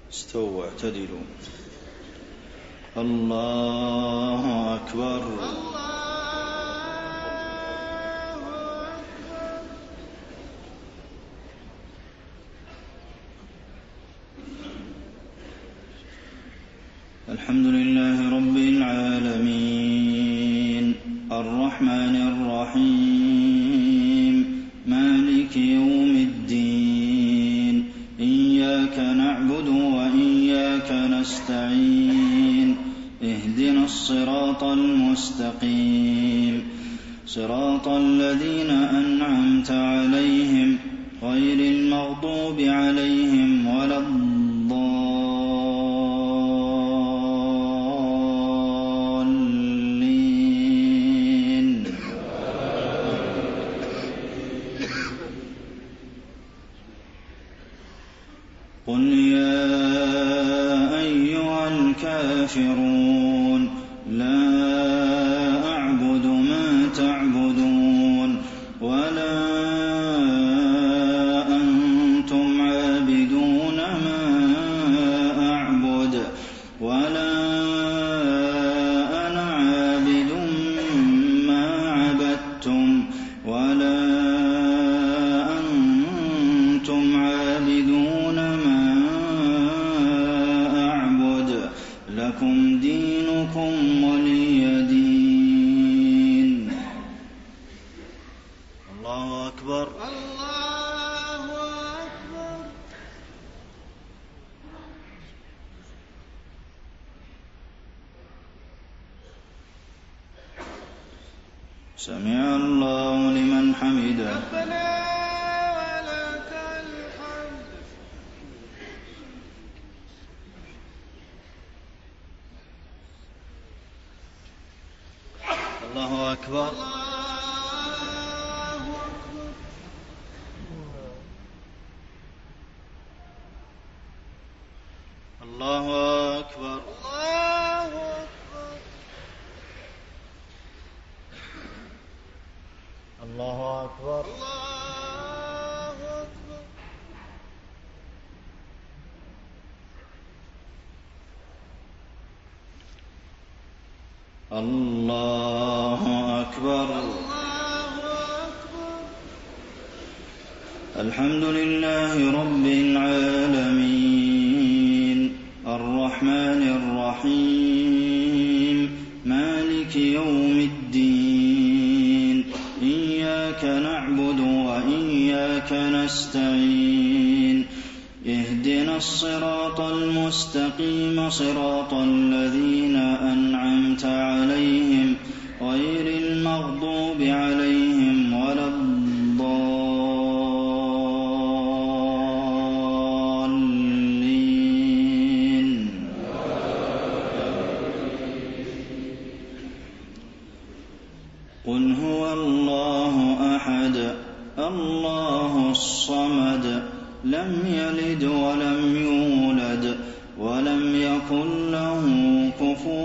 استووا واعتدلوا. الله أكبر. الحمد لله رب العالمين الرحمن الرحيم مالك يوم الدين إياك نعبد وإياك نستعين اهدنا الصراط المستقيم صراط الذين أنعمت عليهم غير المغضوب عليهم ولا الضالين. قل يا أيها الكافرون لا أعبد ما تعبدون ولا أنتم عابدون ما أعبد ولا أنا عابد ما عبدتم ولا أنتم عابدون ما أعبد لكم دينكم ولي دين. الله أكبر. الله أكبر. سمع الله لمن حمده. ربنا ولك الحمد. الله أكبر. الله أكبر. الله أكبر. الله أكبر. الحمد لله رب العالمين الرحمن الرحيم مالك يوم الدين إياك نعبد وإياك نستعين اهدنا الصراط المستقيم صراط الذين أنعمت عليهم غير المغضوب عليهم ولا الضالين. قل هو الله أحد الله الصمد لم يلد ولم يولد ولم يكن له كفوا